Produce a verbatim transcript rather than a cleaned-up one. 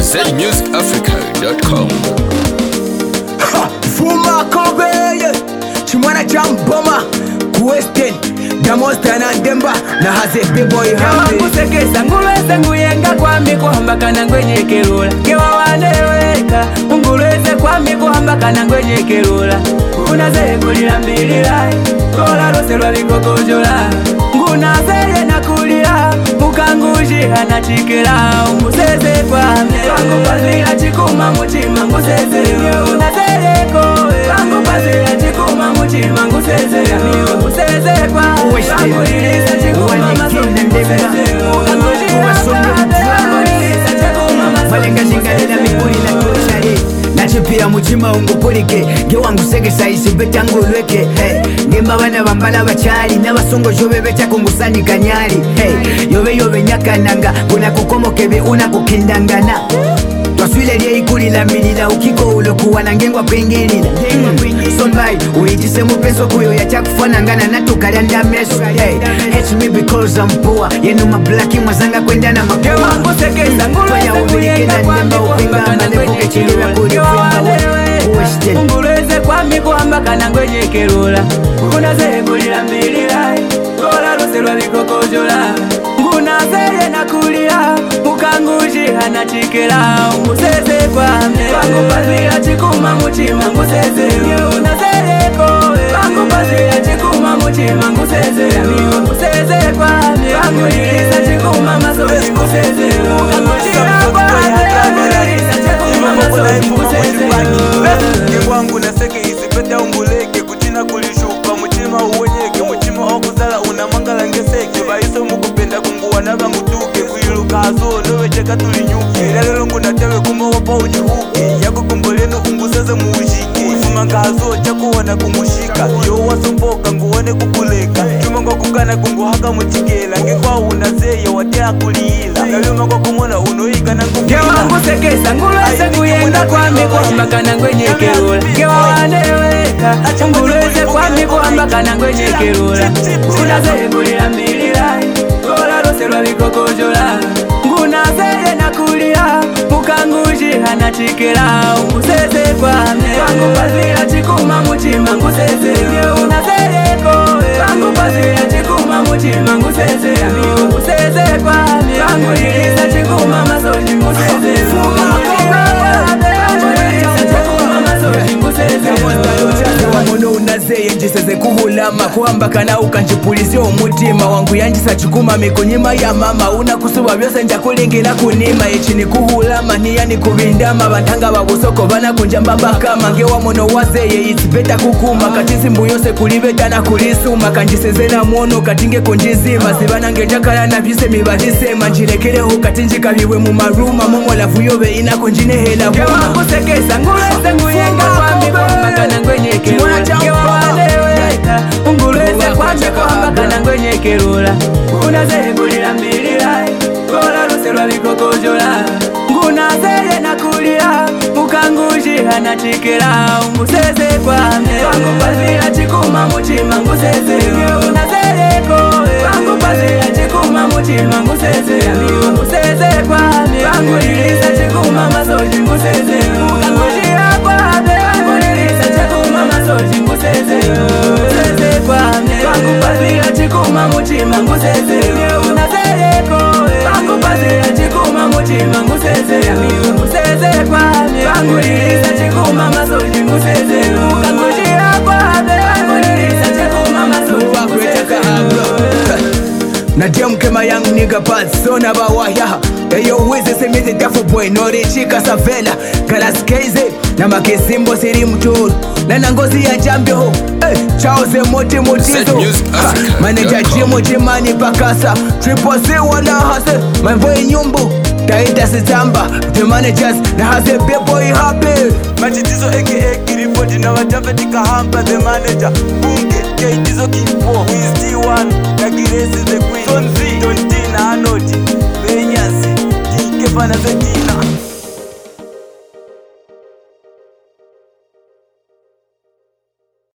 Z music africa dot com. Fuma Kobe, Chimwana Chamboma, Question, Damosta na Demba, na haze B-boy happy. Kusekesa ngulweze nguyenga kwa miku hambaka na ngwenye kelula. Kewa waneweka, ngulweze kwa miku hambaka na ngwenye kelula. Nguna zeye kulila mbilila, kola rose lwa vikokojola. Nguna zeye na kulila, mukanguji hana chikela. Nguseze kwa me, wangu pasila chikuma muchima nguseze. Nguna zeye koe, wangu pasila chikuma muchima nguseze. Nguseze kwa me, wangu lilisa chikuma masoni nguseze. Mukanguji hana Malenga shingalila mipuri na kuchari Nachipia muchima ungupurike Ge wangu sege saisi beta ngulweke hey. Ngemba wana bambala bachari Na basongo jobe beta kungusani kanyari hey. Yobe yobe nyakananga Kuna kukomo kebe una kukindangana Twaswile liye ikuli la milila Ukiko ulokuwa na ngengwa kwingilila mm. Sombai, uijise mupeso kuyo ya chakufanangana na tukalanda meso hey. Hate me because I'm poor Yenu mablaki mwazanga kwenda na makuwa Wangu sekesa ngulweze nguyenga kwa miku hambaka na ngwenye kelula. Kewa waneweka, ngulweze kwa miku hambaka na ngwenye kelula. Nguna zeye kulila mbilila, kola rose lwa vikokojola. Nguna zeye na kulila, mukanguji hana chikela. Nguseze kwa me, wangu pasila chikuma muchima nguseze. Nguna zeye koe, wangu pasila chikuma muchima nguseze. Nguseze kwa me, wangu lilisa chikuma masoni nguseze. Mukanguji wangu naseke isipeta umbuleke kuchina kulishupa muchima uwenyeke muchima okuzala unamangala ngeseke baiso mukupenda kunguwa nabangutuke kuiluka azo nowecheka tulinyuke lelo ngunatewe kumowopa ujihuke yakukumboleno unguseze muujike ifuma ngazo chakuwana kumushika yo wasomboka nguone kukuleka chuma kwa kukana kunguhaka muchikela ngekwa unazeye watea kuliila ngaluma kwa kumona unoika na ngukila Wangu sekesa ngulweze nguyenga kwa miku hambaka na ngwenye kelula. Kewa waneweka, ngulweze kwa miku hambaka na ngwenye kelula. Nguna zeye kulila mbilila, kola rose lwa vikokojola. Nguna zeye na kulila, mukanguji hana chikela. Nguseze kwa me, wangu pasila chikuma muchima nguseze. Nguna zeye koe, wangu pasila chikuma muchima nguseze. Nguseze kwa me, wangu lilisa chikuma masoni nguseze. Wamono unazeye njiseze kuhulama Kuhambaka na ukanjipulizio umutima Wangu yanjisa chukuma mikonyima ya mama Una kusuba byose nja kulingila kunima Ichi ni kuhulama niya ni kubindama Bantanga babusoko bana kunjamba bakama Nge wamono wazeye it's better kukuma Katisi mbu yose kulibeta na kulisuma Kanjiseze na mwono katinge kunjizima Sibana ngenjakala na vyuse mibadisema Njilekele hu katinji kabiwe mu maruma Momo lafu yobe ina kunjine hela huma Wangu sekesa ngulweze nguyenga kwa miku hambaka na ngwenye kelula. Kewa waneweka, ngulweze kwa miku hambaka na ngwenye kelula. Nguna zeye kulila mbilila, kola rose lwa vikokojola. Nguna zeye na kulila, mukanguji hana chikela. Nguseze kwa me, wangu pasila chikuma muchima nguseze. Nguna zeye koe, wangu pasila chikuma muchima nguseze. Nguseze kwa me, wangu lilisa chikuma masoni nguseze. Mukanguji hapa me, wangu lilisa chikuma masoni nguseze. Nguseze kwa me, wangu pasila chikuma muchima nguseze. Nguna zeye koe, wangu pasila chikuma muchima nguseze. Nguseze kwa me, wangu lilisa chikuma masoni nguseze. Mukanguji hapa me, wangu lilisa chikuma masoni nguseze. Nadia mkema young nigga bad son abawa yaha Eyo wizi semete dafu boy nori chika savela Kalaskeze na makisimbo siri mturu Na nangozi ya jambio hey, Chaoze moti motizo Manager jimo jimani pakasa Triple C wana hase Mavoe nyumbu Taita sitamba The managers na hase B-boy happy Machitizo aka kiripoti na watapetika hampa the manager Bunge, keitizo kipo Wiz T one, na Giresi the queen Sonzi, Tontina, Anoti Benyasi, Kike Fana Zetina